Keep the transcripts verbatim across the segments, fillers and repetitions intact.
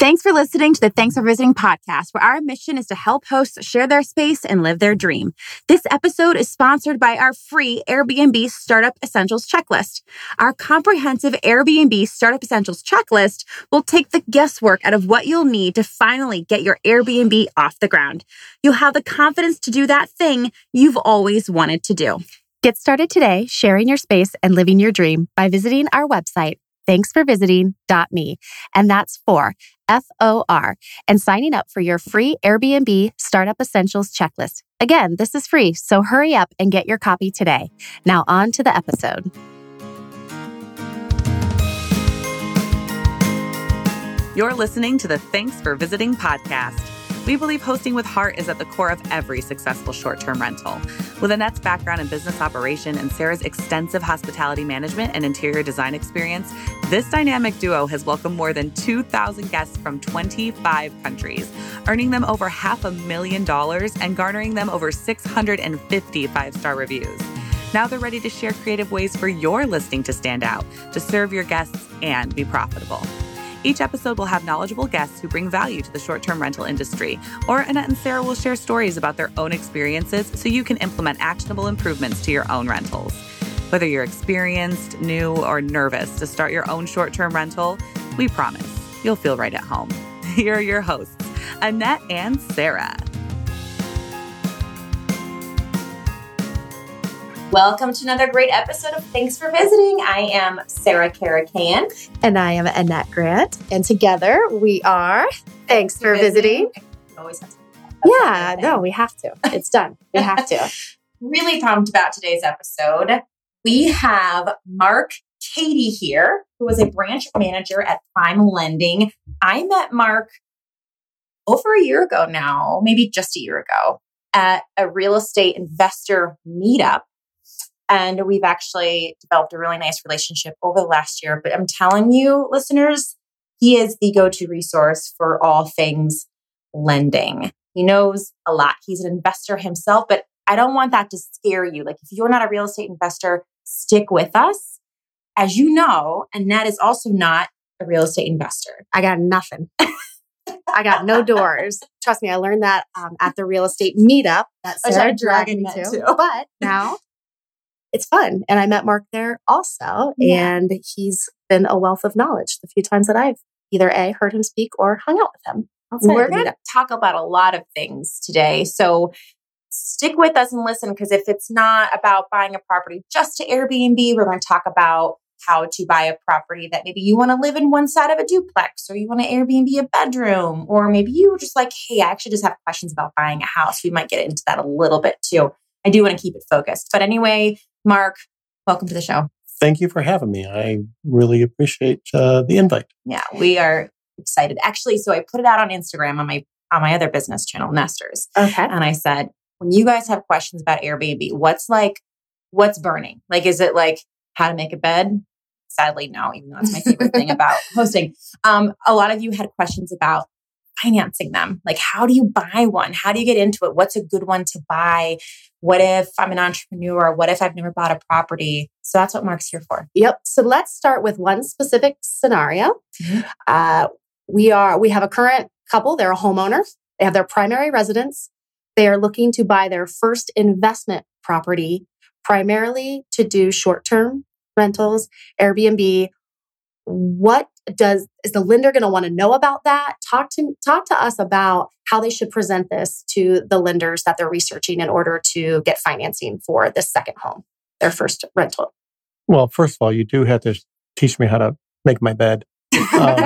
Thanks for listening to the Thanks for Visiting podcast, where our mission is to help hosts share their space and live their dream. This episode is sponsored by our free Airbnb Startup Essentials Checklist. Our comprehensive Airbnb Startup Essentials Checklist will take the guesswork out of what you'll need to finally get your Airbnb off the ground. You'll have the confidence to do that thing you've always wanted to do. Get started today sharing your space and living your dream by visiting our website, thanks for visiting dot me, and that's for F O R, and signing up for your free Airbnb Startup Essentials Checklist. Again, this is free, so hurry up and get your copy today. Now on to the episode. You're listening to the Thanks for Visiting podcast. We believe hosting with heart is at the core of every successful short-term rental. With Annette's background in business operation and Sarah's extensive hospitality management and interior design experience, this dynamic duo has welcomed more than two thousand guests from twenty-five countries, earning them over half a million dollars and garnering them over six hundred fifty five-star reviews. Now they're ready to share creative ways for your listing to stand out, to serve your guests, and be profitable. Each episode will have knowledgeable guests who bring value to the short-term rental industry, or Annette and Sarah will share stories about their own experiences so you can implement actionable improvements to your own rentals. Whether you're experienced, new, or nervous to start your own short-term rental, we promise you'll feel right at home. Here are your hosts, Annette and Sarah. Welcome to another great episode of Thanks for Visiting. I am Sarah Caracan. And I am Annette Grant. And together we are Thanks for Visiting. We always have to do that. Yeah, no, we have to. It's done. We have to. Really pumped about today's episode. We have Mark Cady here, who is a branch manager at Prime Lending. I met Mark over a year ago now, maybe just a year ago, at a real estate investor meetup. And we've actually developed a really nice relationship over the last year. But I'm telling you, listeners, he is the go-to resource for all things lending. He knows a lot. He's an investor himself, but I don't want that to scare you. Like, if you're not a real estate investor, stick with us. As you know, Annette is also not a real estate investor. I got nothing. I got no doors. Trust me, I learned that um, at the real estate meetup that Sarah dragged me to. Too. But now it's fun. And I met Mark there also. Yeah. And he's been a wealth of knowledge the few times that I've either A, heard him speak or hung out with him. We're going to talk about a lot of things today. So stick with us and listen, because if it's not about buying a property just to Airbnb, we're going to talk about how to buy a property that maybe you want to live in one side of a duplex, or you want to Airbnb a bedroom, or maybe you just like, hey, I actually just have questions about buying a house. We might get into that a little bit too. I do want to keep it focused. But anyway, Mark, welcome to the show. Thank you for having me. I really appreciate uh, the invite. Yeah, we are excited. Actually, so I put it out on Instagram on my on my other business channel, Nesters. Okay. And I said, when you guys have questions about Airbnb, what's like, what's burning? Like, is it like how to make a bed? Sadly, no, even though that's my favorite thing about hosting. Um, a lot of you had questions about financing them. Like, how do you buy one? How do you get into it? What's a good one to buy? What if I'm an entrepreneur? What if I've never bought a property? So that's what Mark's here for. Yep. So let's start with one specific scenario. Mm-hmm. Uh, we are we have a current couple. They're a homeowner. They have their primary residence. They are looking to buy their first investment property, primarily to do short-term rentals, Airbnb. What does is the lender going to want to know about that? Talk to talk to us about how they should present this to the lenders that they're researching in order to get financing for this second home, their first rental. Well, first of all, you do have to teach me how to make my bed, because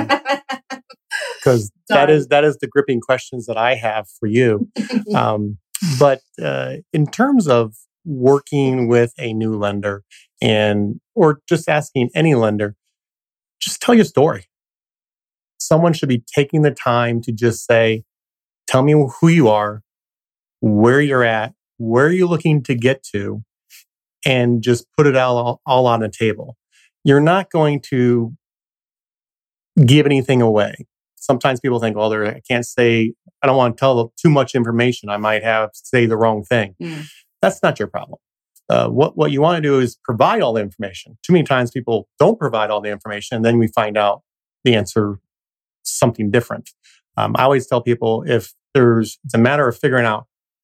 um, that is that is the gripping questions that I have for you. Um, but uh, in terms of working with a new lender and or just asking any lender, just tell your story. Someone should be taking the time to just say, tell me who you are, where you're at, where are you looking to get to, and just put it all, all on the table. You're not going to give anything away. Sometimes people think, well, I can't say, I don't want to tell too much information. I might have to say the wrong thing. Mm. That's not your problem. Uh, what, what you want to do is provide all the information. Too many times people don't provide all the information, and then we find out the answer something different. Um, I always tell people if there's, it's a matter of figuring out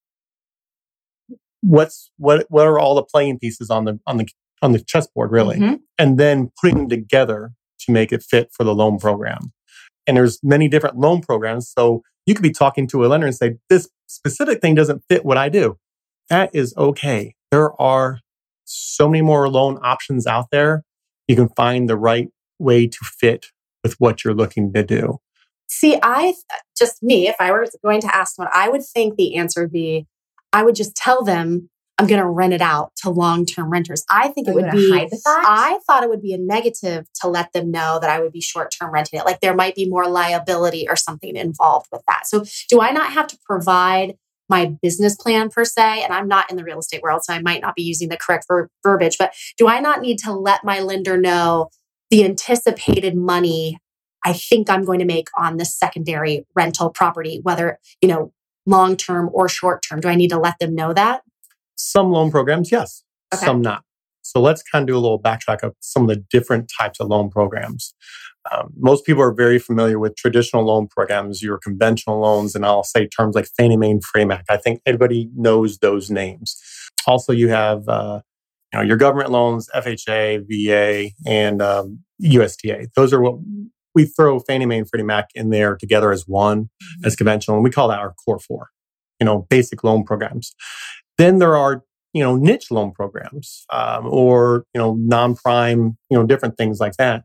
what's, what, what are all the playing pieces on the, on the, on the chessboard really, mm-hmm. and then putting them together to make it fit for the loan program. And there's many different loan programs. So you could be talking to a lender and say, this specific thing doesn't fit what I do. That is okay. There are so many more loan options out there. You can find the right way to fit with what you're looking to do. See, I, just me, if I were going to ask someone, I would think the answer would be, I would just tell them, I'm going to rent it out to long-term renters. I think it would be, I thought it would be a negative to let them know that I would be short-term renting it. Like there might be more liability or something involved with that. So do I not have to provide my business plan per se? And I'm not in the real estate world, so I might not be using the correct ver- verbiage, but do I not need to let my lender know the anticipated money I think I'm going to make on this secondary rental property, whether, you know, long-term or short-term? Do I need to let them know that? Some loan programs, yes. Okay. Some not. So let's kind of do a little backtrack of some of the different types of loan programs. Um, most people are very familiar with traditional loan programs, your conventional loans, and I'll say terms like Fannie Mae and Freddie Mac. I think everybody knows those names. Also, you have uh, you know, your government loans, F H A, V A, and um, U S D A. Those are what we throw Fannie Mae and Freddie Mac in there together as one, mm-hmm. as conventional, and we call that our core four, you know, basic loan programs. Then there are, you know, niche loan programs, um, or, you know, non-prime, you know, different things like that.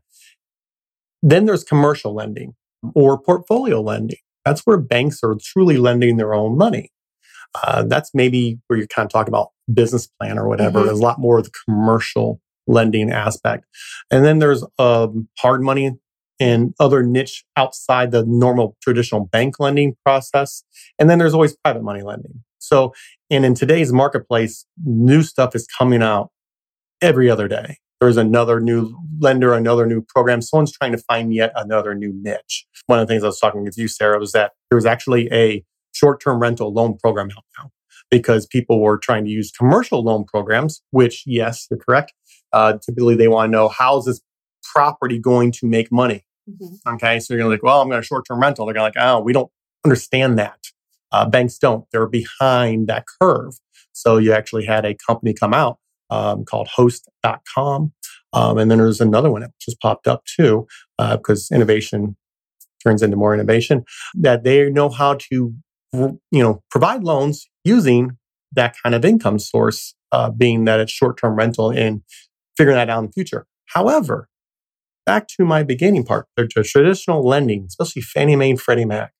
Then there's commercial lending or portfolio lending. That's where banks are truly lending their own money. Uh, that's maybe where you're kind of talking about business plan or whatever. Mm-hmm. There's a lot more of the commercial lending aspect. And then there's um, hard money and other niche outside the normal traditional bank lending process. And then there's always private money lending. So, and in today's marketplace, new stuff is coming out every other day. There's another new lender, another new program. Someone's trying to find yet another new niche. One of the things I was talking with you, Sarah, was that there's actually a short-term rental loan program out now because people were trying to use commercial loan programs, which, yes, you're correct. Uh, typically, they want to know, how's this property going to make money? Mm-hmm. Okay, so you're going to like, well, I'm going to short-term rental. They're going to like, oh, we don't understand that. Uh, banks don't. They're behind that curve. So you actually had a company come out um, called host dot com. Um, and then there's another one that just popped up too, because uh, innovation turns into more innovation, that they know how to, you know, provide loans using that kind of income source, uh, being that it's short-term rental and figuring that out in the future. However, back to my beginning part, the traditional lending, especially Fannie Mae and Freddie Mac,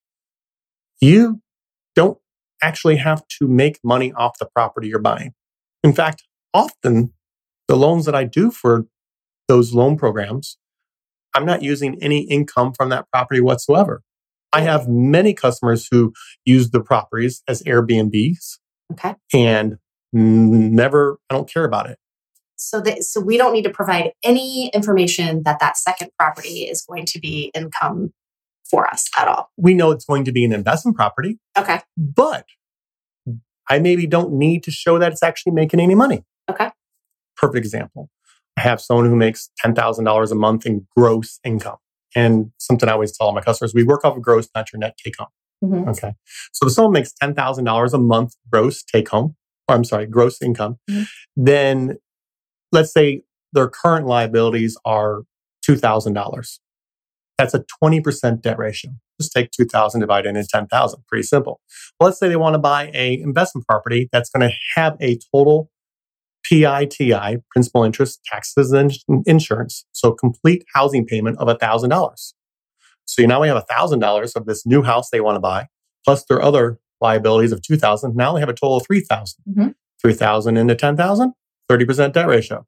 you don't actually have to make money off the property you're buying. In fact, often the loans that I do for those loan programs, I'm not using any income from that property whatsoever. I have many customers who use the properties as Airbnbs. Okay. And never, I don't care about it. So that, so we don't need to provide any information that that second property is going to be income for us at all. We know it's going to be an investment property. Okay. But I maybe don't need to show that it's actually making any money. Okay. Perfect example. I have someone who makes ten thousand dollars a month in gross income. And something I always tell all my customers, we work off of gross, not your net take home. Mm-hmm. Okay. So if someone makes ten thousand dollars a month gross take home, or I'm sorry, gross income, mm-hmm. then let's say their current liabilities are two thousand dollars. That's a twenty percent debt ratio. Just take two thousand divided into ten thousand. Pretty simple. Well, let's say they want to buy a investment property that's going to have a total P I T I, principal, interest, taxes, and insurance. So complete housing payment of one thousand dollars. So now we have one thousand dollars of this new house they want to buy, plus their other liabilities of two thousand dollars. Now they have a total of three thousand dollars. Mm-hmm. three thousand dollars into ten thousand dollars, thirty percent debt ratio.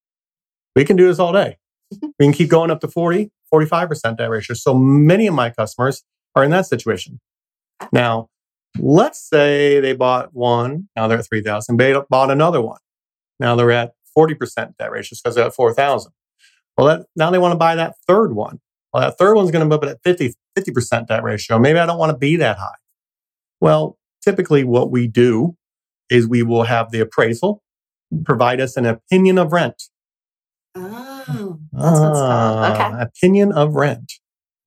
We can do this all day. We can keep going up to forty, forty-five percent debt ratio. So many of my customers are in that situation. Now, let's say they bought one. Now they're at three thousand. They bought another one. Now they're at forty percent debt ratio because they're at four thousand. Well, that, now they want to buy that third one. Well, that third one's going to move it at fifty, fifty percent debt ratio. Maybe I don't want to be that high. Well, typically what we do is we will have the appraisal provide us an opinion of rent. Oh, that's what's called. Okay. Opinion of rent.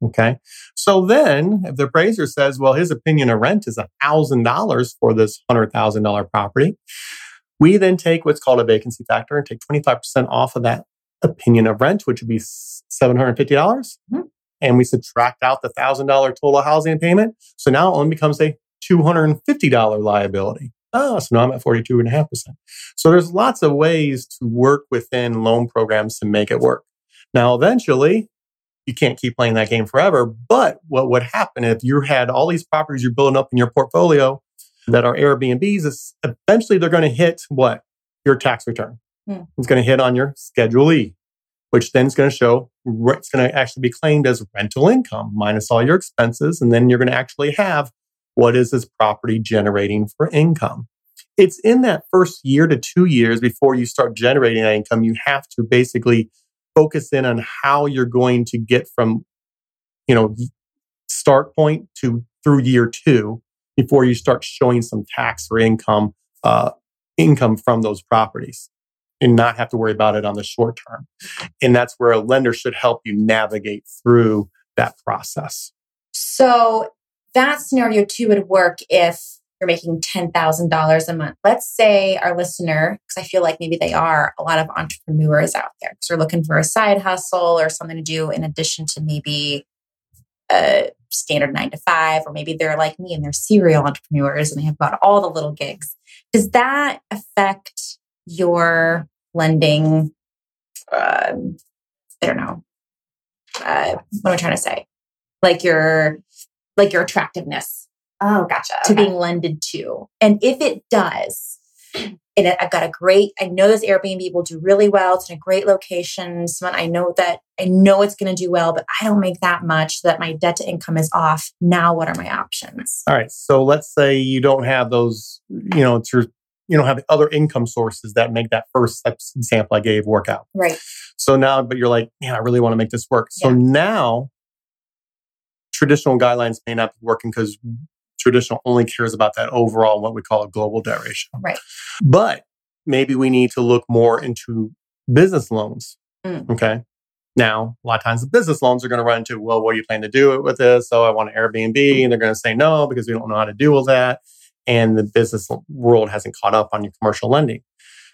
Okay. So then if the appraiser says, well, his opinion of rent is one thousand dollars for this one hundred thousand dollars property, we then take what's called a vacancy factor and take twenty-five percent off of that opinion of rent, which would be seven hundred fifty dollars. Mm-hmm. And we subtract out the one thousand dollars total housing payment. So now it only becomes a two hundred fifty dollars liability. Oh, so now I'm at forty-two point five percent. So there's lots of ways to work within loan programs to make it work. Now, eventually, you can't keep playing that game forever. But what would happen if you had all these properties you're building up in your portfolio that are Airbnbs, is eventually they're going to hit what? Your tax return. Hmm. It's going to hit on your Schedule E, which then is going to show, it's going to actually be claimed as rental income minus all your expenses. And then you're going to actually have, what is this property generating for income? It's in that first year to two years before you start generating that income, you have to basically focus in on how you're going to get from, you know, start point to through year two before you start showing some tax or income, uh, income from those properties, and not have to worry about it on the short term. And that's where a lender should help you navigate through that process. So that scenario too would work if you're making ten thousand dollars a month. Let's say our listener, because I feel like maybe they are a lot of entrepreneurs out there, because they're looking for a side hustle or something to do in addition to maybe a standard nine to five, or maybe they're like me and they're serial entrepreneurs and they have got all the little gigs. Does that affect your lending? Uh, I don't know. Uh, what am I trying to say? Like your, like your attractiveness. Oh, gotcha. To okay. being lended to. And if it does, and I've got a great, I know this Airbnb will do really well. It's in a great location. Someone I know that, I know it's going to do well, but I don't make that much, so that my debt to income is off. Now, what are my options? All right. So let's say you don't have those, you know, it's your, you don't have the other income sources that make that first example I gave work out. Right. So now, but you're like, yeah, I really want to make this work. So yeah. now traditional guidelines may not be working because traditional only cares about that overall, what we call a global debt ratio. Right. But maybe we need to look more into business loans. Mm. Okay. Now, a lot of times the business loans are going to run into, well, what are you planning to do with this? So I want an Airbnb. Mm. And they're going to say no, because we don't know how to deal with that. And the business world hasn't caught up on your commercial lending.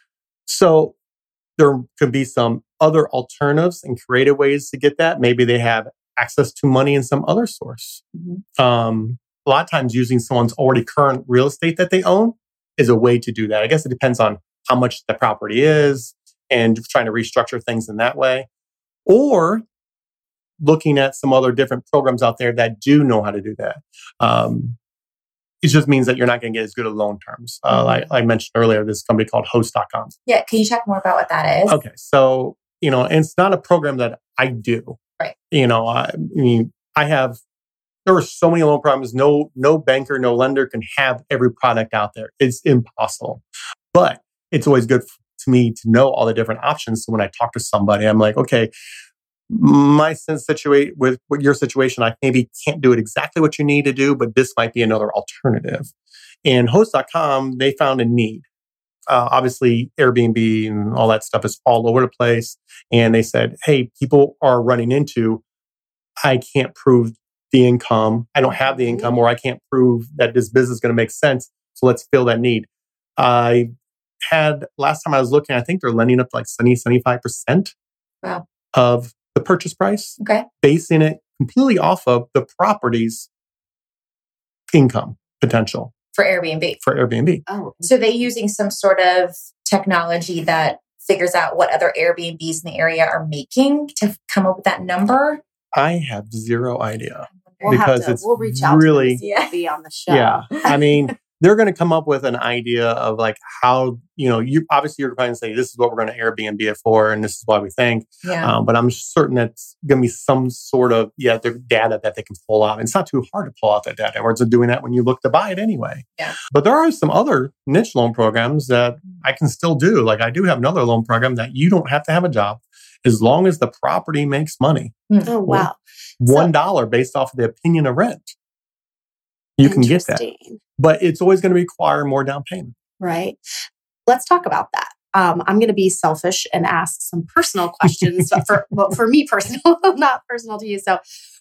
So there could be some other alternatives and creative ways to get that. Maybe they have access to money in some other source. Mm-hmm. Um, a lot of times using someone's already current real estate that they own is a way to do that. I guess it depends on how much the property is and trying to restructure things in that way. Or looking at some other different programs out there that do know how to do that. Um, it just means that you're not going to get as good of loan terms. Uh, mm-hmm. like I mentioned earlier, this company called host dot com. Yeah. Can you talk more about what that is? Okay. So, you know, and it's not a program that I do. Right. You know, I, I mean, I have, there are so many loan programs. No, no banker, no lender can have every product out there. It's impossible. But it's always good to me to know all the different options. So when I talk to somebody, I'm like, okay, my situation with your situation, I maybe can't do it exactly what you need to do, but this might be another alternative. And host dot com, they found a need. Uh, obviously, Airbnb and all that stuff is all over the place. And they said, hey, people are running into, I can't prove the income. I don't have the income, or I can't prove that this business is going to make sense. So let's fill that need. I had, last time I was looking, I think they're lending up to like seventy, seventy-five percent wow. of the purchase price. Okay. Basing it completely off of the property's income potential. For Airbnb. For Airbnb. Oh. So they're using some sort of technology that figures out what other Airbnbs in the area are making to come up with that number? I have zero idea. We'll because have to, it's we'll reach out really, to them, be on the show. Yeah. I mean, they're going to come up with an idea of like how, you know, you obviously you're going to say, this is what we're going to Airbnb it for, and this is why we think. Yeah. Um, but I'm certain that's going to be some sort of, yeah, their data that they can pull out. And it's not too hard to pull out that data. Or it's doing that when you look to buy it anyway. Yeah. But there are some other niche loan programs that I can still do. Like I do have another loan program that you don't have to have a job as long as the property makes money. Oh, wow. One dollar so, based off of the opinion of rent. You can get that. But it's always going to require more down payment. Right. Let's talk about that. Um, I'm going to be selfish and ask some personal questions for, well, for me personal, not personal to you. So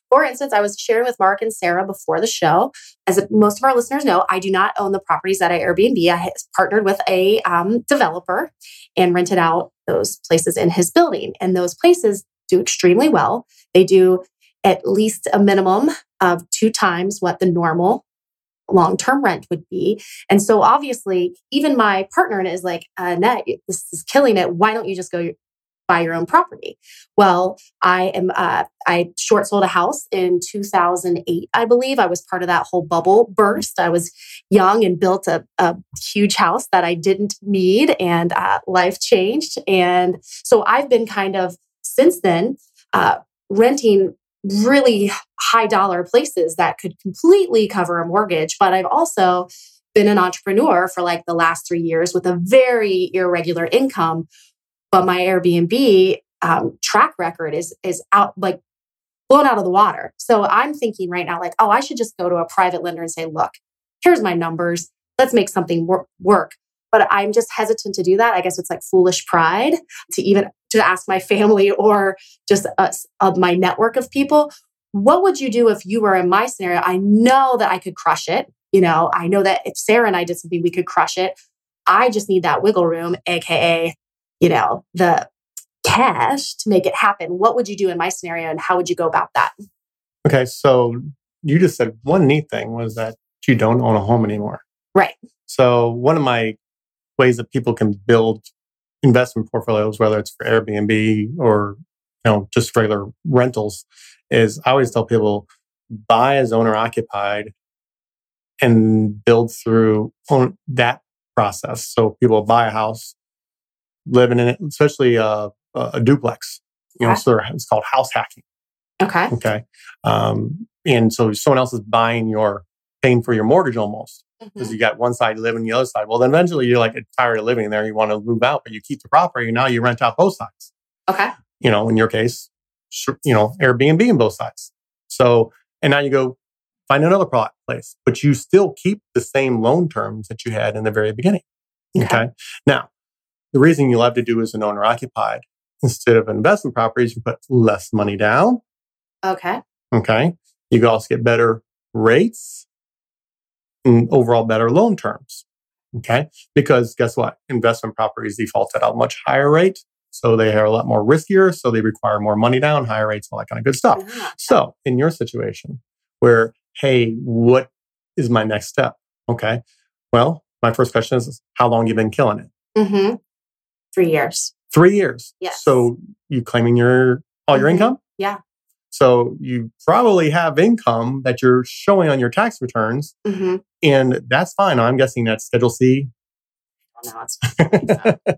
For instance, I was sharing with Mark and Sarah before the show. As most of our listeners know, I do not own the properties that I Airbnb. I partnered with a um, developer and rented out those places in his building. And those places do extremely well. They do at least a minimum of two times what the normal long-term rent would be. And so obviously, even my partner is like, uh, Annette, this is killing it. Why don't you just go buy your own property? Well, I am, uh, I short sold a house in two thousand eight, I believe. I was part of that whole bubble burst. I was young and built a, a huge house that I didn't need, and uh, life changed. And so I've been kind of, since then, uh, renting really high dollar places that could completely cover a mortgage. But I've also been an entrepreneur for like the last three years with a very irregular income. But my Airbnb um, track record is is out, like blown out of the water. So I'm thinking right now, like, oh, I should just go to a private lender and say, look, here's my numbers. Let's make something wor- work. But I'm just hesitant to do that. I guess it's like foolish pride to even to ask my family or just us, uh, my network of people, what would you do if you were in my scenario? I know that I could crush it. You know, I know that if Sarah and I did something, we could crush it. I just need that wiggle room, A K A, you know, the cash to make it happen. What would you do in my scenario, and how would you go about that? Okay, so you just said one neat thing was that you don't own a home anymore. Right. So one of my ways that people can build investment portfolios, whether it's for Airbnb or, you know, just regular rentals, is I always tell people buy as owner occupied and build through on that process. So people buy a house, living in it, especially a, a duplex. You know, Okay. so it's called house hacking. Okay. Okay, um, and so someone else is buying your, paying for your mortgage almost. Because Mhm. you got one side, you live on the other side. Well, then eventually you're like tired of living there. You want to move out, but you keep the property. Now you rent out both sides. Okay. You know, in your case, you know, Airbnb in both sides. So, and now you go find another plot place, but you still keep the same loan terms that you had in the very beginning. Okay. Okay. Now, the reason you love to do is an owner occupied instead of an investment properties, you put less money down. Okay. Okay. You can also get better rates and overall better loan terms. Okay. Because guess what? Investment properties default at a much higher rate. So they are a lot more riskier. So they require more money down, higher rates, all that kind of good stuff. Ah, So in your situation where, hey, what is my next step? Okay. Well, my first question is, how long have you been killing it? Mm-hmm. Three years. Three years. Yes. So you claiming your all your Mhm. income? Yeah. So you probably have income that you're showing on your tax returns, Mm-hmm. and that's fine. I'm guessing that's Schedule C. Oh, no, it's And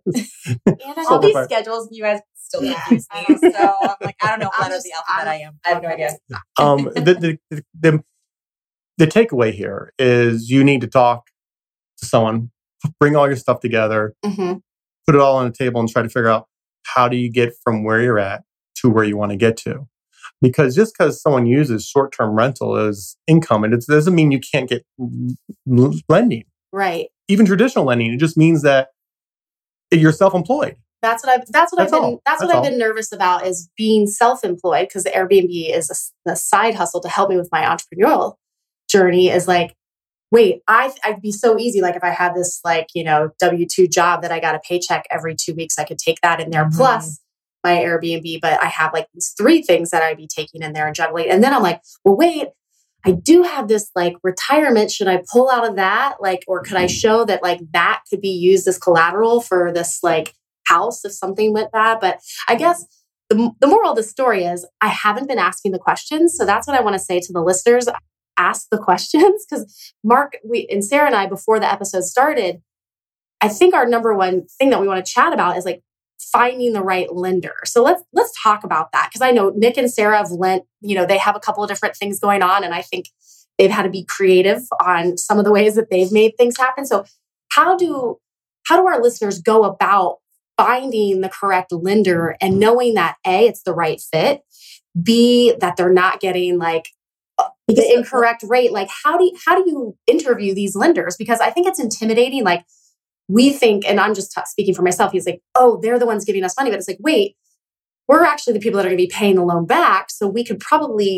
So all these perfect. schedules, you guys still Yeah. confuse me. So I'm like, I don't know what I'm letter of just- the alphabet I'm- I am. I have no idea. um, the, the, the, the takeaway here is you need to talk to someone, bring all your stuff together, Mm-hmm. put it all on the table, and try to figure out how do you get from where you're at to where you want to get to. Because just because someone uses short-term rental as income, and it doesn't mean you can't get l- lending. Right. Even traditional lending, it just means that you're self-employed. That's what I've. That's what That's I've been. all. That's, That's what all. I've been nervous about is being self-employed, because the Airbnb is a, a side hustle to help me with my entrepreneurial journey. Is like, wait, I I'd be so easy. Like if I had this like you know W two job that I got a paycheck every two weeks, I could take that in there Mhm. plus my Airbnb. But I have like these three things that I'd be taking in there and juggling. And then I'm like, well, wait. I do have this like retirement. Should I pull out of that? Like, or could I show that like that could be used as collateral for this like house if something went bad? But I guess the, the moral of the story is I haven't been asking the questions. So that's what I want to say to the listeners. Ask the questions, because Mark we, and Sarah and I, before the episode started, I think our number one thing that we want to chat about is like finding the right lender. So let's let's talk about that, because I know Nick and Sarah have lent, you know, they have a couple of different things going on, and I think they've had to be creative on some of the ways that they've made things happen. So how do how do our listeners go about finding the correct lender and knowing that A, it's the right fit, B, that they're not getting like the incorrect rate? Like how do you, how do you interview these lenders? Because I think it's intimidating. Like we think, and I'm just t- speaking for myself, he's like, oh, they're the ones giving us money. But it's like, wait, we're actually the people that are going to be paying the loan back. So we could probably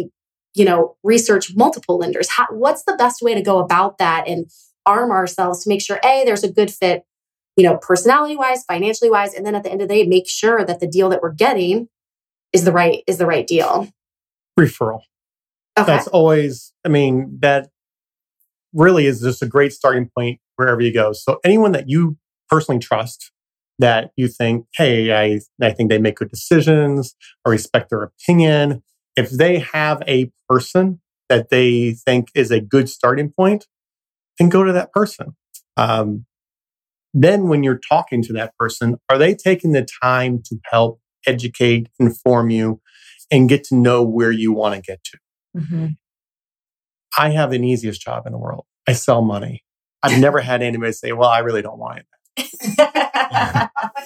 you know, research multiple lenders? How, what's the best way to go about that and arm ourselves to make sure, A, there's a good fit, you know, personality wise, financially wise, and then at the end of the day, make sure that the deal that we're getting is the right, is the right deal. Referral. Okay. That's always, I mean, that really is just a great starting point wherever you go. So anyone that you personally trust, that you think, hey, I, I think they make good decisions, or respect their opinion. If they have a person that they think is a good starting point, then go to that person. Um, then when you're talking to that person, are they taking the time to help educate, inform you, and get to know where you want to get to? Mm-hmm. I have the easiest job in the world. I sell money. I've never had anybody say, well, I really don't want it. uh,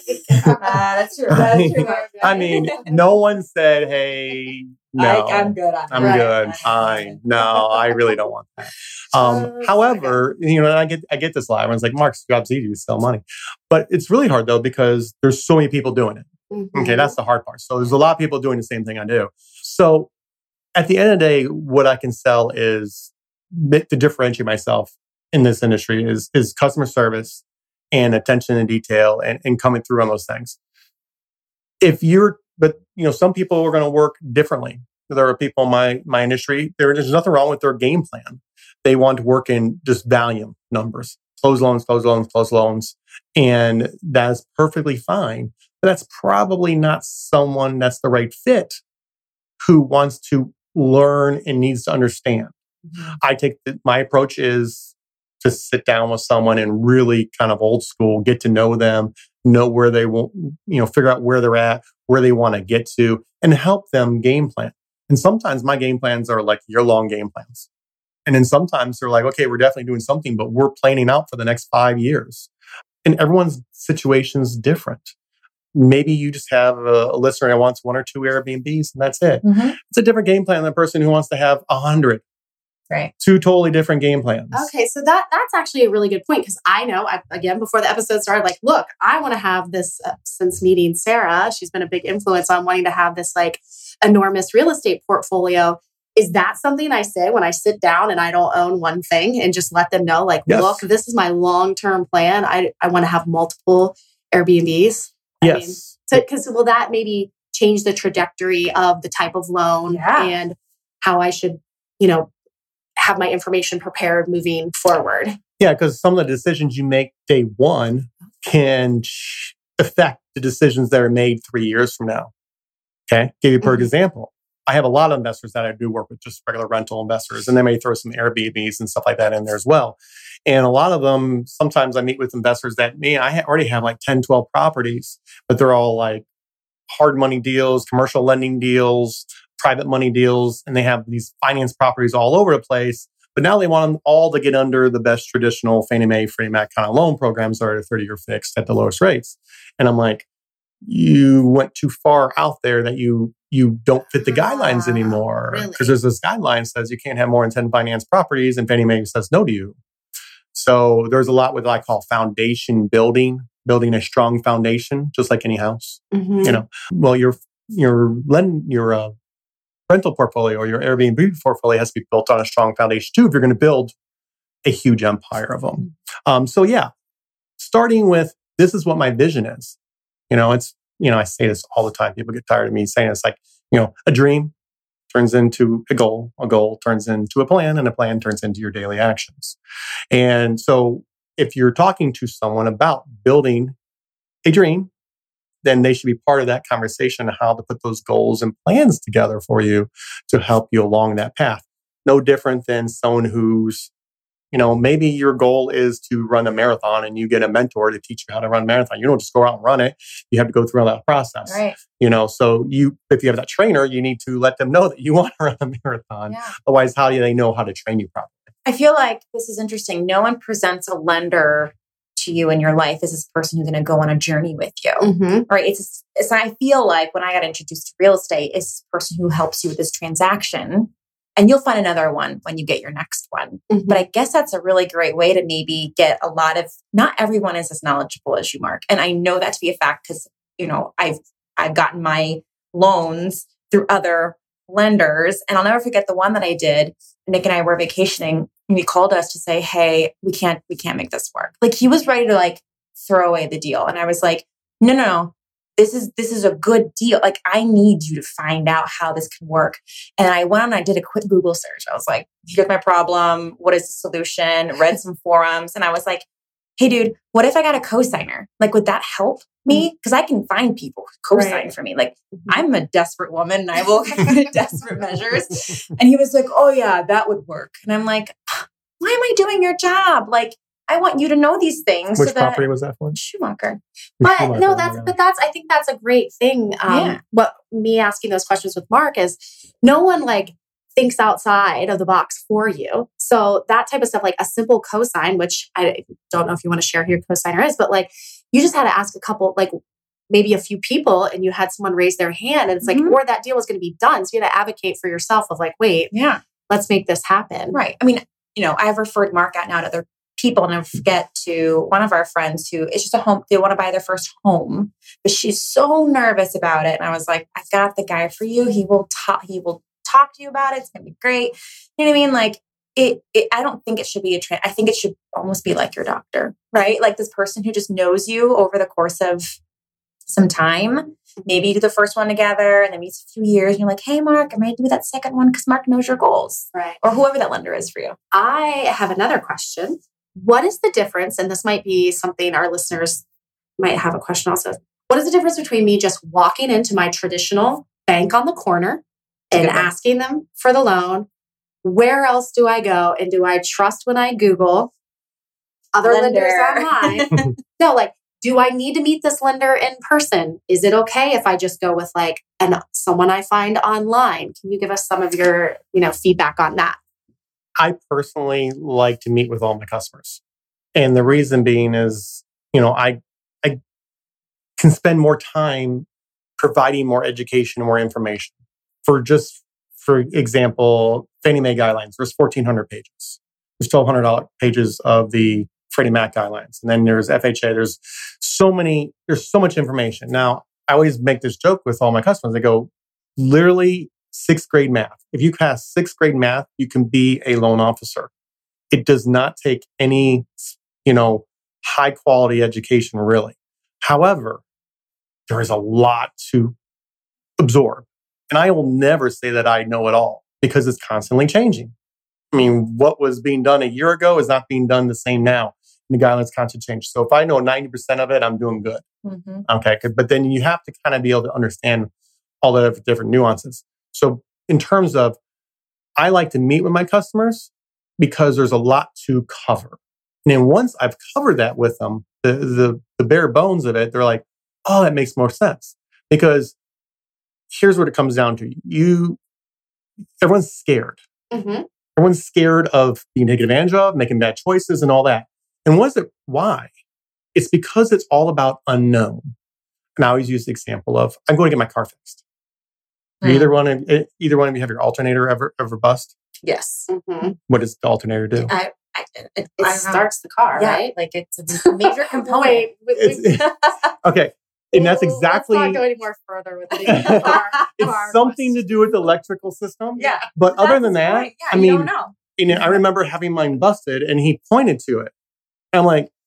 that's true. That's I mean, true. I mean, no one said, hey, no, I, I'm good. I'm, I'm right. good. Fine. No, I really don't want that. Um, uh, however, okay. you know, I get, I get this a lot. Everyone's like, Mark's job's easy to sell money, but it's really hard though, because there's so many people doing it. Mm-hmm. Okay. That's the hard part. So there's a lot of people doing the same thing I do. So at the end of the day, what I can sell is to differentiate myself in this industry is, is customer service and attention to detail and, and coming through on those things. If you're, but you know, some people are going to work differently. There are people in my, my industry, there, there's nothing wrong with their game plan. They want to work in just volume numbers, close loans, close loans, close loans. And that's perfectly fine. But that's probably not someone that's the right fit who wants to learn and needs to understand. Mm-hmm. I take the, my approach is to sit down with someone and really kind of old school, get to know them, know where they want, you know, figure out where they're at, where they want to get to, and help them game plan. And sometimes my game plans are like year-long game plans. And then sometimes they're like, okay, we're definitely doing something, but we're planning out for the next five years. And everyone's situation is different. Maybe you just have a, a listener that wants one or two Airbnbs and that's it. Mm-hmm. It's a different game plan than the person who wants to have a hundred. Right. Two totally different game plans. Okay. So that that's actually a really good point, because I know, I, again, before the episode started, like, look, I want to have this, uh, since meeting Sarah, she's been a big influence on wanting to have this like enormous real estate portfolio. Is that something I say when I sit down and I don't own one thing and just let them know, like, yes. look, this is my long-term plan. I, I want to have multiple Airbnbs. I yes. mean, so, because will that maybe change the trajectory of the type of loan yeah. and how I should, you know, have my information prepared moving forward? Yeah, because some of the decisions you make day one can affect the decisions that are made three years from now. Okay, give you a perfect mm-hmm. example. I have a lot of investors that I do work with, just regular rental investors, and they may throw some Airbnbs and stuff like that in there as well. And a lot of them, sometimes I meet with investors that, me, I already have like ten, twelve properties, but they're all like hard money deals, commercial lending deals, private money deals, and they have these finance properties all over the place. But now they want them all to get under the best traditional Fannie Mae, Freddie Mac kind of loan programs that are thirty-year fixed at the lowest rates. And I'm like, you went too far out there that you you don't fit the guidelines anymore. Because really? There's this guideline that says you can't have more than ten finance properties, and Fannie Mae says no to you. So there's a lot with what I call foundation building, building a strong foundation, just like any house. Mm-hmm. You know, well, your your lend your uh, rental portfolio or your Airbnb portfolio has to be built on a strong foundation too if you're going to build a huge empire of them. Um, so yeah, starting with this is what my vision is. You know, it's, you know, I say this all the time. People get tired of me saying it's like, you know, a dream turns into a goal, a goal turns into a plan, and a plan turns into your daily actions. And so if you're talking to someone about building a dream, then they should be part of that conversation on how to put those goals and plans together for you to help you along that path. No different than someone who's, you know, maybe your goal is to run a marathon and you get a mentor to teach you how to run a marathon. You don't just go out and run it. You have to go through all that process. Right. You know, so you, if you have that trainer, you need to let them know that you want to run a marathon. Yeah. Otherwise, how do they know how to train you properly? I feel like this is interesting. No one presents a lender to you in your life as this person who's going to go on a journey with you. Mm-hmm. Right. It's, it's, I feel like when I got introduced to real estate, it's this person who helps you with this transaction. And you'll find another one when you get your next one. Mm-hmm. But I guess that's a really great way to maybe get a lot of, not everyone is as knowledgeable as you, Mark. And I know that to be a fact because, you know, I've, I've gotten my loans through other lenders, and I'll never forget the one that I did. Nick and I were vacationing, and he called us to say, "Hey, we can't, we can't make this work." Like he was ready to like throw away the deal, and I was like, "No, no, no. This is this is a good deal. Like I need you to find out how this can work." And I went on and I did a quick Google search. I was like, "Here's my problem. What is the solution?" Read some forums, and I was like, "Hey, dude, what if I got a cosigner? Like, would that help me? Because I can find people who cosign right. for me. Like, I'm a desperate woman and I will take desperate measures." And he was like, "Oh yeah, that would work." And I'm like, "Why am I doing your job? Like, I want you to know these things." Which so that property was that for? Schumacher. But Schumacher, no, oh that's but that's I think that's a great thing. Um, yeah. What me asking those questions with Mark is, no one like thinks outside of the box for you. So that type of stuff, like a simple cosign, which I don't know if you want to share who your cosigner is, but like you just had to ask a couple, like maybe a few people, and you had someone raise their hand, and it's like, mm-hmm. or that deal was going to be done. So you had to advocate for yourself of like, wait, yeah, let's make this happen. Right. I mean, you know, I've referred Mark out now to other people, and I forget to one of our friends who it's just a home. They want to buy their first home, but she's so nervous about it. And I was like, "I've got the guy for you. He will talk. He will talk to you about it. It's gonna be great." You know what I mean? Like it. it I don't think it should be a trend. I think it should almost be like your doctor, right? Like this person who just knows you over the course of some time. Maybe you do the first one together, and then meets a few years, and you're like, "Hey, Mark, I'm ready to do that second one because Mark knows your goals," right? Or whoever that lender is for you. I have another question. What is the difference? And this might be something our listeners might have a question also. What is the difference between me just walking into my traditional bank on the corner and asking them for the loan? Where else do I go? And do I trust when I Google other Lender. lenders online? No, like, do I need to meet this lender in person? Is it okay if I just go with like an someone I find online? Can you give us some of your, you know, feedback on that? I personally like to meet with all my customers. And the reason being is, you know, I I can spend more time providing more education and more information. For just, for example, Fannie Mae guidelines, there's fourteen hundred pages. There's twelve hundred pages of the Freddie Mac guidelines. And then there's F H A. There's so many, there's so much information. Now, I always make this joke with all my customers. They go, literally, sixth grade math. If you pass sixth grade math, you can be a loan officer. It does not take any, you know, high quality education really. However, there is a lot to absorb. And I will never say that I know it all because it's constantly changing. I mean, what was being done a year ago is not being done the same now. And the guidelines constantly change. So if I know ninety percent of it, I'm doing good. Mm-hmm. Okay. But then you have to kind of be able to understand all the different nuances. So in terms of, I like to meet with my customers because there's a lot to cover. And then once I've covered that with them, the, the, the bare bones of it, they're like, "Oh, that makes more sense." Because here's what it comes down to. You, everyone's scared. Mm-hmm. Everyone's scared of being taken advantage of, making bad choices and all that. And what is it? Why? It's because it's all about unknown. And I always use the example of, I'm going to get my car fixed. Mm. Either one of either one of you have your alternator ever ever bust? Yes. Mm-hmm. What does the alternator do? I, I, it it I starts the car, yeah, right? Like it's a major component. Wait, it's, okay. And that's exactly... Let's not go any more further with it. car, it's car something question. to do with the electrical system. Yeah. But other than that, yeah, I mean, you don't know. You know, I remember having mine busted and he pointed to it. And I'm like,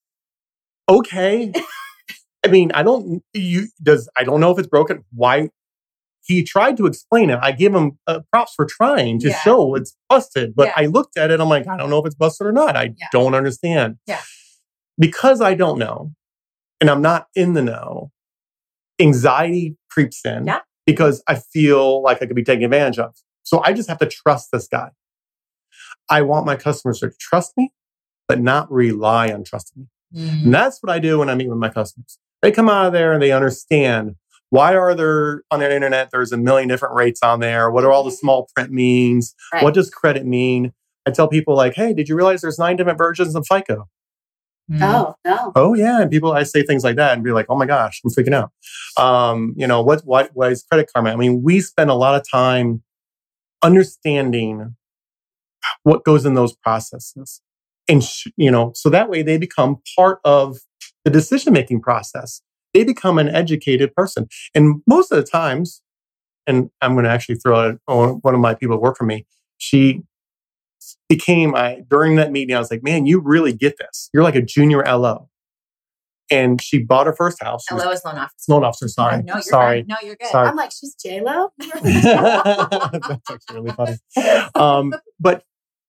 okay. I mean, I don't, you, does, I don't know if it's broken. Why? He tried to explain it. I gave him uh, props for trying to yeah. show it's busted. But yeah. I looked at it. I'm like, I don't know if it's busted or not. I yeah. don't understand. Yeah. Because I don't know and I'm not in the know, anxiety creeps in yeah. because I feel like I could be taken advantage of. So I just have to trust this guy. I want my customers to trust me, but not rely on trusting me. Mm. And that's what I do when I meet with my customers. They come out of there and they understand, why are there on the internet, there's a million different rates on there. What are all the small print means? Right. What does credit mean? I tell people like, hey, did you realize there's nine different versions of FICO? Mm. Oh, no. Oh, yeah. And people, I say things like that and be like, oh my gosh, I'm freaking out. Um, you know, what, what, what is Credit Karma? I mean, we spend a lot of time understanding what goes in those processes. And, sh- you know, so that way they become part of the decision-making process. They become an educated person. And most of the times, and I'm going to actually throw out one of my people who work for me. She became, I, during that meeting, I was like, man, you really get this. You're like a junior L O. And she bought her first house. L O is loan officer. Loan officer, sorry. No, you're sorry. Fine. No, you're good. Sorry. I'm like, she's J-Lo? That's actually really funny. Um, but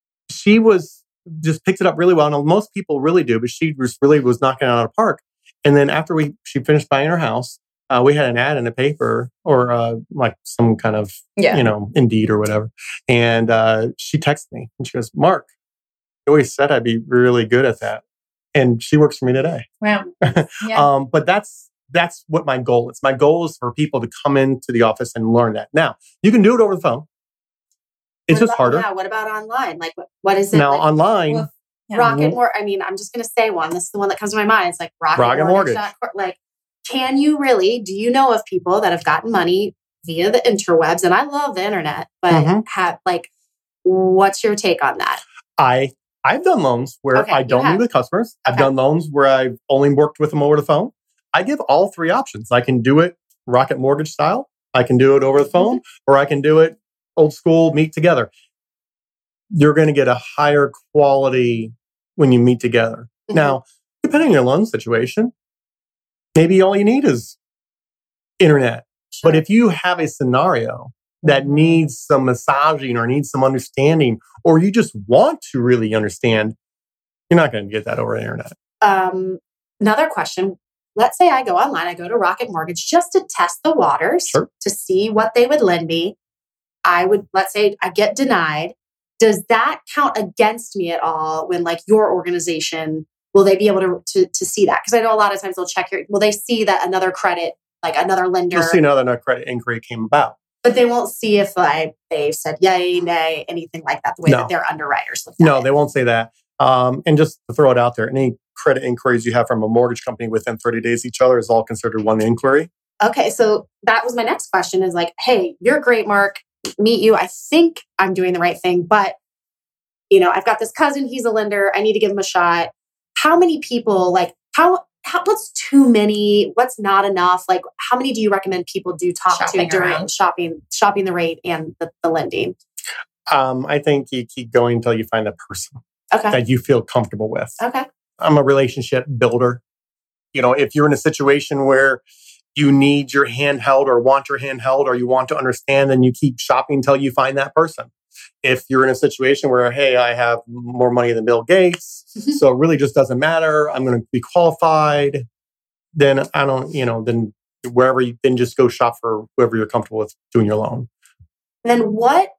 she was, just picked it up really well. And most people really do, but she was really was knocking it out of the park. And then after we she finished buying her house, uh, we had an ad in the paper or uh, like some kind of, yeah. you know, Indeed or whatever. And uh, she texted me and she goes, Mark, you always said I'd be really good at that. And she works for me today. Wow. Yeah. um, but that's that's what my goal is. My goal is for people to come into the office and learn that. Now, you can do it over the phone. It's what just about, harder. Yeah. What about online? Like, what, what is it? Now, like, online. Well, yeah. Rocket Mortgage. I mean, I'm just going to say one. This is the one that comes to my mind. It's like Rocket, Rocket Mortgage. Mortgage. Like, can you really, do you know of people that have gotten money via the interwebs? And I love the internet, but mm-hmm. have like, what's your take on that? I, I've done loans where okay, I don't meet with customers. I've okay. done loans where I've only worked with them over the phone. I give all three options. I can do it Rocket Mortgage style. I can do it over the phone, mm-hmm. or I can do it old school, meet together. You're going to get a higher quality when you meet together. Mm-hmm. Now, depending on your loan situation, maybe all you need is internet. Sure. But if you have a scenario that needs some massaging or needs some understanding, or you just want to really understand, you're not going to get that over the internet. Um, another question. Let's say I go online, I go to Rocket Mortgage just to test the waters, sure. to see what they would lend me. I would, let's say I get denied. Does that count against me at all when like your organization, will they be able to, to, to see that? Because I know a lot of times they'll check your, will they see that another credit, like another lender? You'll see another credit inquiry came about. But they won't see if I, they said yay, nay, anything like that, the way no. that their underwriters look at No, it. They won't say that. Um, and just to throw it out there, any credit inquiries you have from a mortgage company within thirty days each other is all considered one inquiry. Okay, so that was my next question is like, hey, you're great, Mark. Meet you. I think I'm doing the right thing, but you know, I've got this cousin, he's a lender. I need to give him a shot. How many people, like how, how what's too many? What's not enough? Like how many do you recommend people do talk shopping to during around. shopping, shopping the rate and the, the lending? Um, I think you keep going until you find a person okay. that you feel comfortable with. Okay. I'm a relationship builder. You know, if you're in a situation where you need your hand held or want your hand held or you want to understand, then you keep shopping until you find that person. If you're in a situation where, hey, I have more money than Bill Gates, so it really just doesn't matter, I'm going to be qualified, then I don't, you know, then wherever you, then just go shop for whoever you're comfortable with doing your loan. Then what,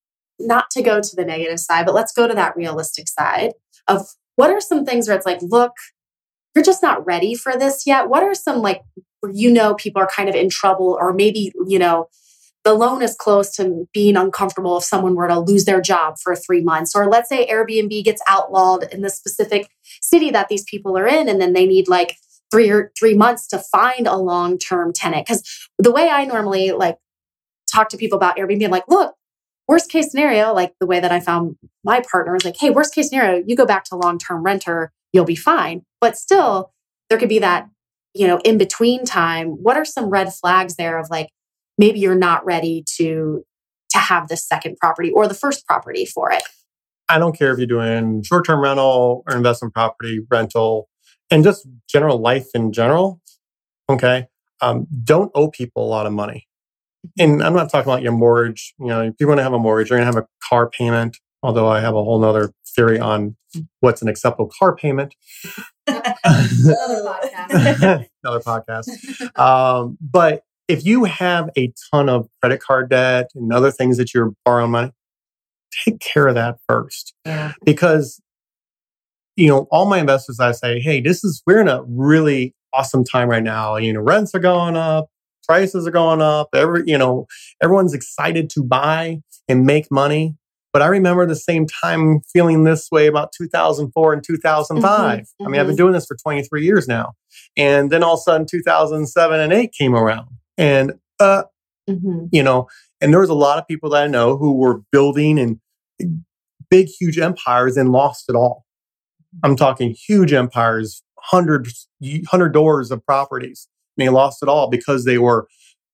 not to go to the negative side, but let's go to that realistic side of what are some things where it's like, look, you're just not ready for this yet. What are some like, where you know people are kind of in trouble or maybe, you know, the loan is close to being uncomfortable if someone were to lose their job for three months. Or let's say Airbnb gets outlawed in the specific city that these people are in, and then they need like three or three months to find a long-term tenant. Because the way I normally like talk to people about Airbnb, I'm like, look, worst case scenario, like the way that I found my partner is like, hey, worst case scenario, you go back to long-term renter, you'll be fine. But still, there could be that, you know, in between time. What are some red flags there of like, maybe you're not ready to to have the second property or the first property for it? I don't care if you're doing short-term rental or investment property rental and just general life in general. Okay. Um, don't owe people a lot of money. And I'm not talking about your mortgage. You know, if you're going to have a mortgage, you're going to have a car payment. Although I have a whole nother theory on what's an acceptable car payment. Another podcast. Another podcast. Um, but if you have a ton of credit card debt and other things that you're borrowing money, take care of that first. Yeah. Because, you know, all my investors, I say, hey, this is, we're in a really awesome time right now. You know, rents are going up, prices are going up. Every, you know, everyone's excited to buy and make money. But I remember the same time feeling this way about two thousand four and two thousand five. Mm-hmm. I mean, I've been doing this for twenty-three years now. And then all of a sudden, two thousand seven and eight came around. And, uh, mm-hmm. you know, and there was a lot of people that I know who were building and big, huge empires and lost it all. I'm talking huge empires, hundreds, hundred doors of properties. And they lost it all because they were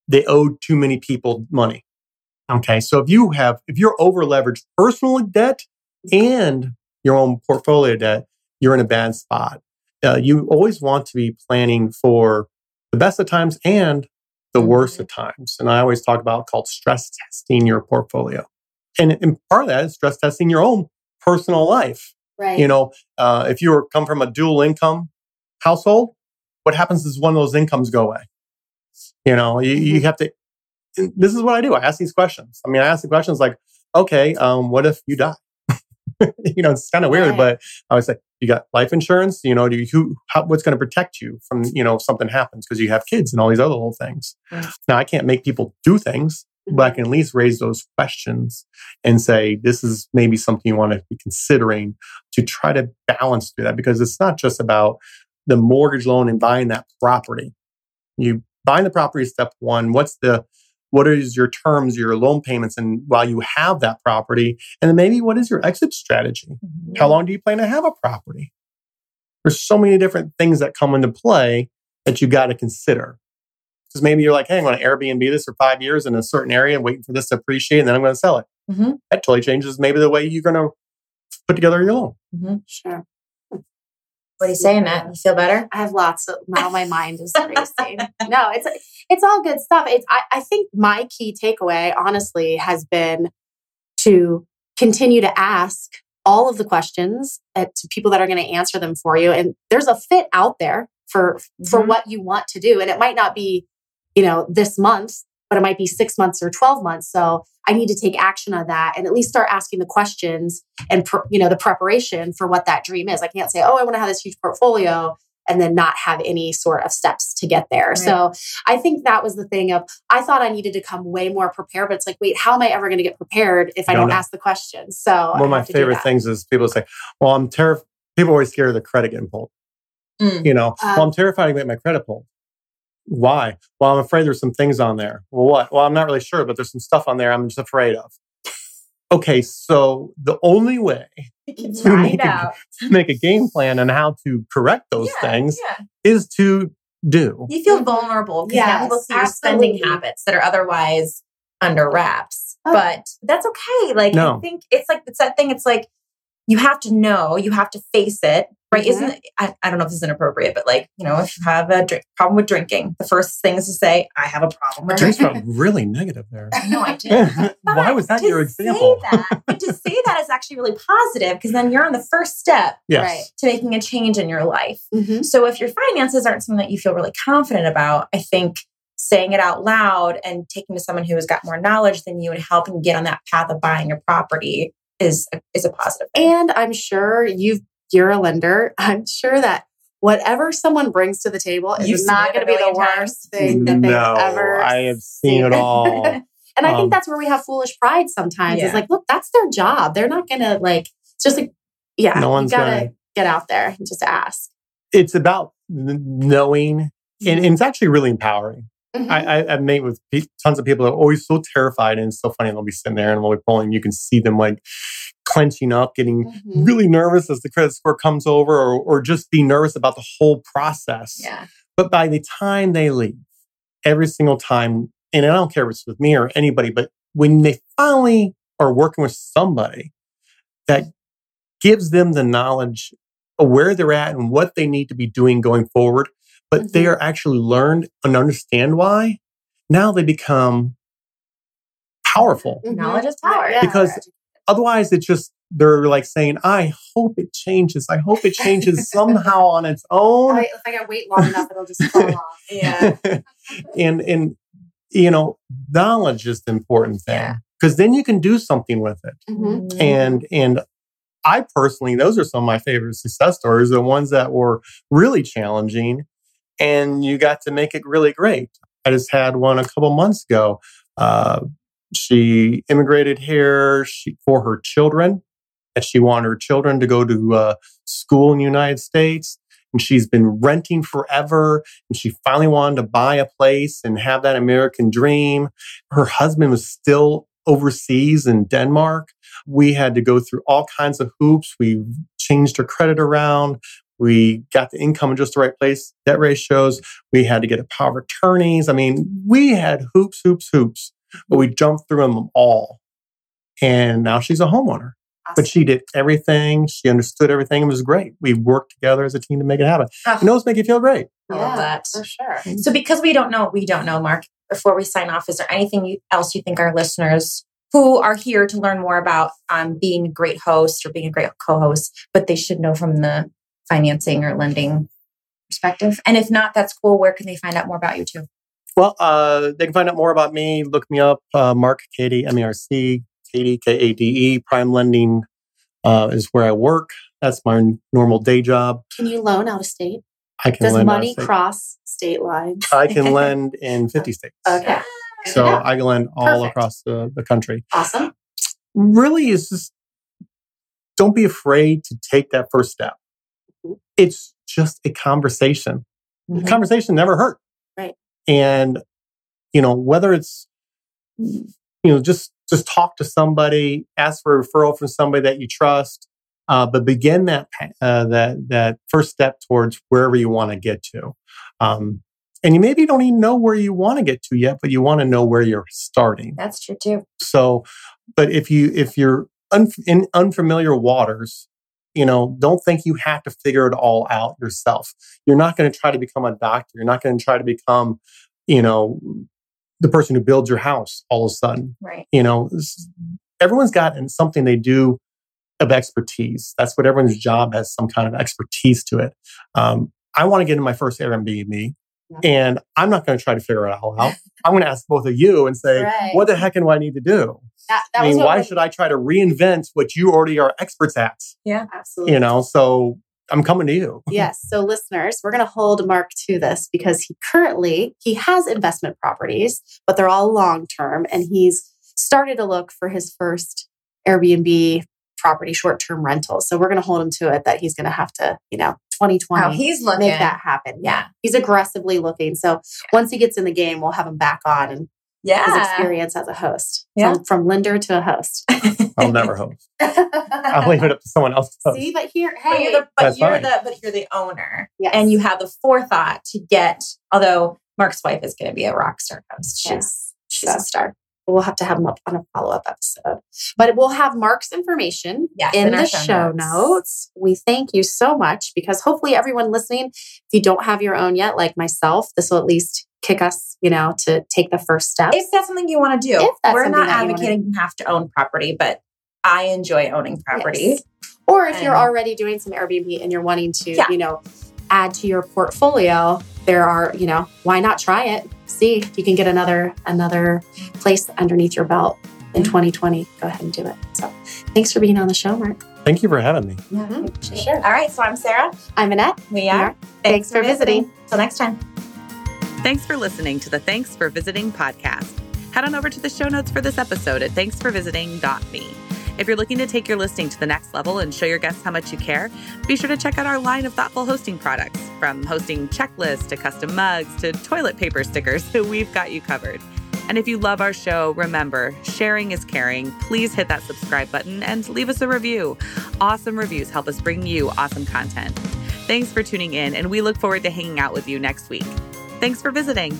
they owed too many people money. Okay. So if you have, if you're over leveraged personal debt and your own portfolio debt, you're in a bad spot. Uh, you always want to be planning for the best of times and the worst of times. And I always talk about called stress testing your portfolio. And, and part of that is stress testing your own personal life. Right. You know, uh, if you come from a dual income household, what happens is one of those incomes go away. You know, you, mm-hmm. you have to, this is what I do. I ask these questions. I mean, I ask the questions like, okay, um, what if you die? You know, it's kind of weird, right. But I would say, you got life insurance, you know, do you, who, how, what's going to protect you from, you know, if something happens because you have kids and all these other little things. Yeah. Now, I can't make people do things, mm-hmm. but I can at least raise those questions and say, this is maybe something you want to be considering to try to balance through that, because it's not just about the mortgage loan and buying that property. You buying the property is step one. What's the, what is your terms, your loan payments, and while you have that property? And then maybe what is your exit strategy? Mm-hmm. How long do you plan to have a property? There's so many different things that come into play that you got to consider. Because maybe you're like, hey, I'm going to Airbnb this for five years in a certain area, waiting for this to appreciate, and then I'm going to sell it. Mm-hmm. That totally changes maybe the way you're going to put together your loan. Mm-hmm. Sure. What are you saying, Matt? You feel better? I have lots of, now my mind is racing. No, it's it's all good stuff. It's I, I think my key takeaway, honestly, has been to continue to ask all of the questions at, to people that are going to answer them for you. And there's a fit out there for, mm-hmm. for what you want to do. And it might not be, you know, this month, but it might be six months or twelve months. So I need to take action on that and at least start asking the questions and, pr- you know, the preparation for what that dream is. I can't say, oh, I want to have this huge portfolio and then not have any sort of steps to get there. Right. So I think that was the thing of, I thought I needed to come way more prepared, but it's like, wait, how am I ever going to get prepared if I don't, don't ask the questions? So one of my favorite things is people say, well, I'm terrified. People are always scared of the credit getting pulled. Mm. You know, um, well, I'm terrified to get my credit pulled. Why? Well, I'm afraid there's some things on there. Well, what? Well, I'm not really sure, but there's some stuff on there I'm just afraid of. Okay, so the only way to make, a, to make a game plan on how to correct those yeah, things yeah. is to do. You feel vulnerable because yes, now people see your spending habits that are otherwise under wraps. Oh. But that's okay. Like, no. I think it's like, it's that thing. It's like, you have to know, you have to face it, right? Mm-hmm. Isn't it, I, I don't know if this is inappropriate, but like, you know, if you have a drink, problem with drinking, the first thing is to say, I have a problem with drinking. You felt really negative there. No, I did. Why was that your example? Say that, but to say that is actually really positive because then you're on the first step yes. right, to making a change in your life. Mm-hmm. So if your finances aren't something that you feel really confident about, I think saying it out loud and taking to someone who has got more knowledge than you and helping get on that path of buying a property is a, is a positive thing. And I'm sure you've, you're a lender. I'm sure that whatever someone brings to the table is You've not going to be the worst thing that no, they've ever I have seen, seen. it all. And um, I think that's where we have foolish pride sometimes. Yeah. It's like, look, that's their job. They're not going to like, it's just like, yeah, no one's you got to get out there and just ask. It's about knowing, mm-hmm. and, and it's actually really empowering. Mm-hmm. I, I, I've met with pe- tons of people that are always so terrified, and it's so funny. They'll be sitting there and they'll be pulling. You can see them like clenching up, getting mm-hmm. really nervous as the credit score comes over, or, or just be nervous about the whole process. Yeah. But by the time they leave, every single time, and I don't care if it's with me or anybody, but when they finally are working with somebody that gives them the knowledge of where they're at and what they need to be doing going forward, but mm-hmm. they are actually learned and understand why, now they become powerful. Mm-hmm. Knowledge is power. Because otherwise it's just, they're like saying, I hope it changes. I hope it changes somehow on its own. I, if I gotta wait long enough, it'll just fall off. Yeah. and, and, you know, knowledge is the important thing because yeah. then you can do something with it. Mm-hmm. And, and I personally, those are some of my favorite success stories, the ones that were really challenging. And you got to make it really great. I just had one a couple months ago. Uh, she immigrated here she, for her children, and she wanted her children to go to uh, school in the United States. And she's been renting forever. And she finally wanted to buy a place and have that American dream. Her husband was still overseas in Denmark. We had to go through all kinds of hoops. We changed her credit around. We got the income in just the right place, debt ratios. We had to get a power of attorneys. I mean, we had hoops, hoops, hoops, but we jumped through them all. And now she's a homeowner. Awesome. But she did everything. She understood everything. It was great. We worked together as a team to make it happen. Oh. And those make you feel great. I love that. For sure. So because we don't know, we don't know, Mark, before we sign off, is there anything you, else you think our listeners who are here to learn more about um, being a great host or being a great co-host, but they should know from the financing or lending perspective? And if not, that's cool. Where can they find out more about you too? Well, uh, they can find out more about me. Look me up, uh, Mark Cady, M E R C, Cady, K A D E. Prime Lending uh, is where I work. That's my normal day job. Can you loan out of state? I can Does lend money cross state lines? I can lend in fifty states. Okay. So yeah. I can lend all Perfect. across the, the country. Awesome. Really is just, don't be afraid to take that first step. Mm-hmm. It's just a conversation. Mm-hmm. Conversation never hurt. Right. And, you know, whether it's, you know, just, just talk to somebody, ask for a referral from somebody that you trust, uh, but begin that, uh, that, that first step towards wherever you want to get to. Um, And you maybe don't even know where you want to get to yet, but you want to know where you're starting. That's true too. So, but if you if you're un, in unfamiliar waters, you know, don't think you have to figure it all out yourself. You're not going to try to become a doctor. You're not going to try to become, you know, the person who builds your house all of a sudden. Right. You know, everyone's got something they do of expertise. That's what everyone's job has, some kind of expertise to it. Um, I want to get in my first Airbnb. And I'm not going to try to figure it all out. I'm going to ask both of you and say, right. what the heck do I need to do? That, that I mean, why was should I try to reinvent what you already are experts at? Yeah, absolutely. You know, so I'm coming to you. Yes. So listeners, we're going to hold Mark to this because he currently, he has investment properties, but they're all long-term. And he's started to look for his first Airbnb property, short-term rentals. So we're going to hold him to it that he's going to have to, you know, twenty twenty, oh, he's looking. Make that happen. Yeah. He's aggressively looking. So once he gets in the game, we'll have him back on and yeah. his experience as a host. Yeah. From, from lender to a host. I'll never host. I'll leave it up to someone else to host. See, but here, hey. But you're the, but That's you're fine. the, but you're the owner. Yes. And you have the forethought to get, although Mark's wife is going to be a rock star host. She's, Yes. she's So. a star. We'll have to have him up on a follow-up episode. But we'll have Mark's information yes, in, in the show, show notes. notes. We thank you so much because hopefully everyone listening, if you don't have your own yet, like myself, this will at least kick us, you know, to take the first steps. If that's something you want to do. If that's We're something not that you advocating you have to own property, but I enjoy owning property. Yes. Or if And- you're already doing some Airbnb and you're wanting to, Yeah. you know, add to your portfolio, there are, you know, why not try it? See if you can get another another place underneath your belt in twenty twenty. Go ahead and do it. So thanks for being on the show, Mark. Thank you for having me. Yeah, Mm-hmm. Sure. All right. So I'm Sarah. I'm Annette. We are. are. Thanks for visiting. Till next time. Thanks for listening to the Thanks for Visiting podcast. Head on over to the show notes for this episode at thanks for visiting dot me. If you're looking to take your listing to the next level and show your guests how much you care, be sure to check out our line of thoughtful hosting products. From hosting checklists to custom mugs to toilet paper stickers, we've got you covered. And if you love our show, remember, sharing is caring. Please hit that subscribe button and leave us a review. Awesome reviews help us bring you awesome content. Thanks for tuning in, and we look forward to hanging out with you next week. Thanks for visiting.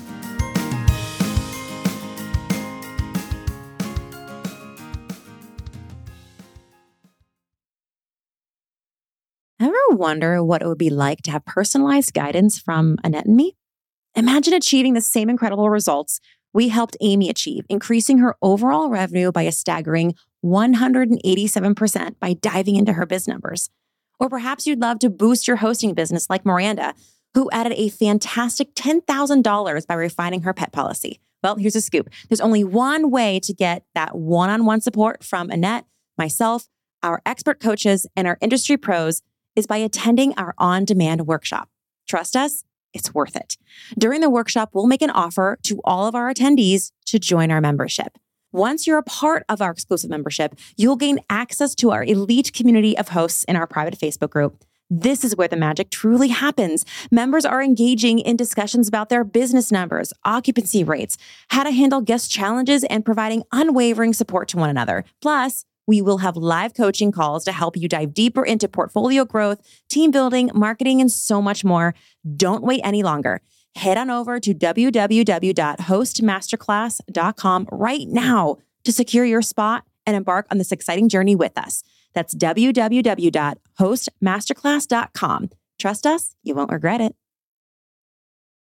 Ever wonder what it would be like to have personalized guidance from Annette and me? Imagine achieving the same incredible results we helped Amy achieve, increasing her overall revenue by a staggering one hundred eighty-seven percent by diving into her biz numbers. Or perhaps you'd love to boost your hosting business like Miranda, who added a fantastic ten thousand dollars by refining her pet policy. Well, here's a scoop. There's only one way to get that one-on-one support from Annette, myself, our expert coaches, and our industry pros is by attending our on-demand workshop. Trust us, it's worth it. During the workshop, we'll make an offer to all of our attendees to join our membership. Once you're a part of our exclusive membership, you'll gain access to our elite community of hosts in our private Facebook group. This is where the magic truly happens. Members are engaging in discussions about their business numbers, occupancy rates, how to handle guest challenges, and providing unwavering support to one another. Plus, We will have live coaching calls to help you dive deeper into portfolio growth, team building, marketing, and so much more. Don't wait any longer. Head on over to w w w dot host masterclass dot com right now to secure your spot and embark on this exciting journey with us. That's w w w dot host masterclass dot com. Trust us, you won't regret it.